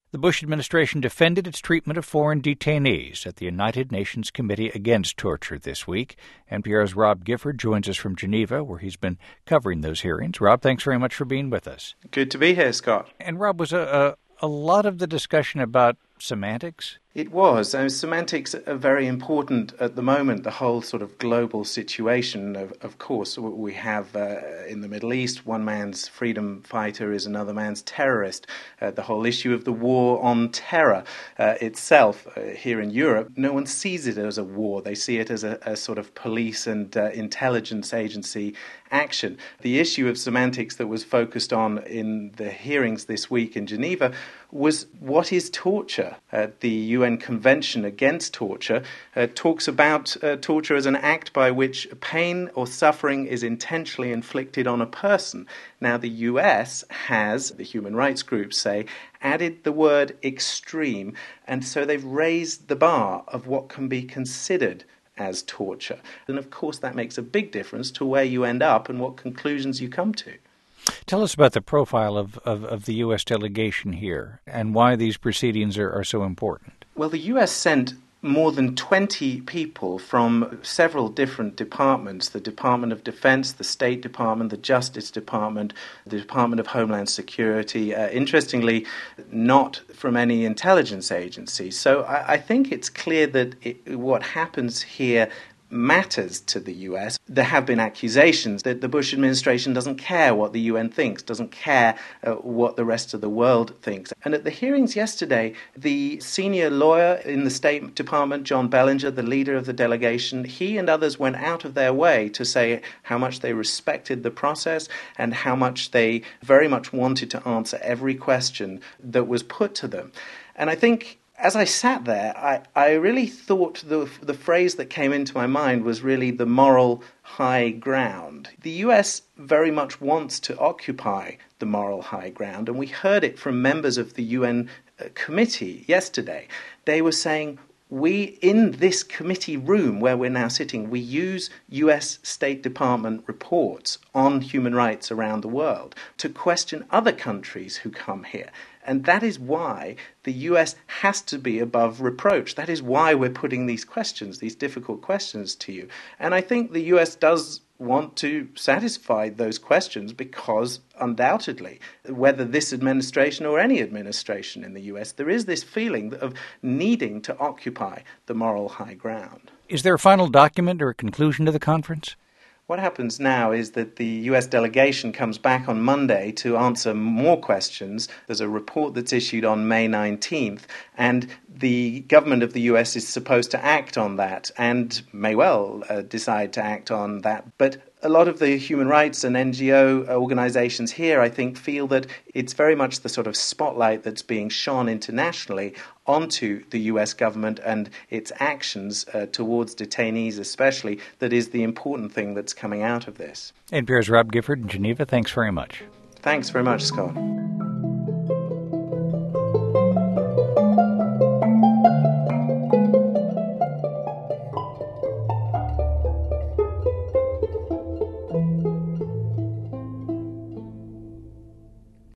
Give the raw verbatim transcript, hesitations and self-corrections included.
The Bush administration defended its treatment of foreign detainees at the United Nations Committee Against Torture this week. N P R's Rob Gifford joins us from Geneva, where he's been covering those hearings. Rob, thanks very much for being with us. Good to be here, Scott. And Rob, was a, a, a lot of the discussion about semantics? It was. Uh, semantics are very important at the moment, the whole sort of global situation. Of, of course, we have uh, in the Middle East, one man's freedom fighter is another man's terrorist. Uh, the whole issue of the war on terror uh, itself uh, here in Europe, no one sees it as a war. They see it as a, a sort of police and uh, intelligence agency action. The issue of semantics that was focused on in the hearings this week in Geneva was what is torture? Uh, the U N Convention Against Torture uh, talks about uh, torture as an act by which pain or suffering is intentionally inflicted on a person. Now, the U S has, the human rights groups say, added the word extreme, and so they've raised the bar of what can be considered as torture. And of course, that makes a big difference to where you end up and what conclusions you come to. Tell us about the profile of, of, of the U S delegation here and why these proceedings are, are so important. Well, the U S sent more than twenty people from several different departments, the Department of Defense, the State Department, the Justice Department, the Department of Homeland Security, uh, interestingly, not from any intelligence agency. So I, I think it's clear that it, what happens here matters to the U S. There have been accusations that the Bush administration doesn't care what the U N thinks, doesn't care uh, what the rest of the world thinks. And at the hearings yesterday, the senior lawyer in the State Department, John Bellinger, the leader of the delegation, he and others went out of their way to say how much they respected the process and how much they very much wanted to answer every question that was put to them. And I think as I sat there, I, I really thought the the phrase that came into my mind was really the moral high ground. The U S very much wants to occupy the moral high ground, and we heard it from members of the U N committee yesterday. They were saying, we, in this committee room where we're now sitting, we use U S State Department reports on human rights around the world to question other countries who come here. And that is why the U S has to be above reproach. That is why we're putting these questions, these difficult questions to you. And I think the U S does want to satisfy those questions because, undoubtedly, whether this administration or any administration in the U S, there is this feeling of needing to occupy the moral high ground. Is there a final document or a conclusion to the conference? What happens now is that the U S delegation comes back on Monday to answer more questions. There's a report that's issued on May nineteenth, and the government of the U S is supposed to act on that and may well uh, decide to act on that. But a lot of the human rights and N G O organizations here, I think, feel that it's very much the sort of spotlight that's being shone internationally onto the U S government and its actions uh, towards detainees especially that is the important thing that's coming out of this. N P R's Rob Gifford in Geneva, thanks very much. Thanks very much, Scott.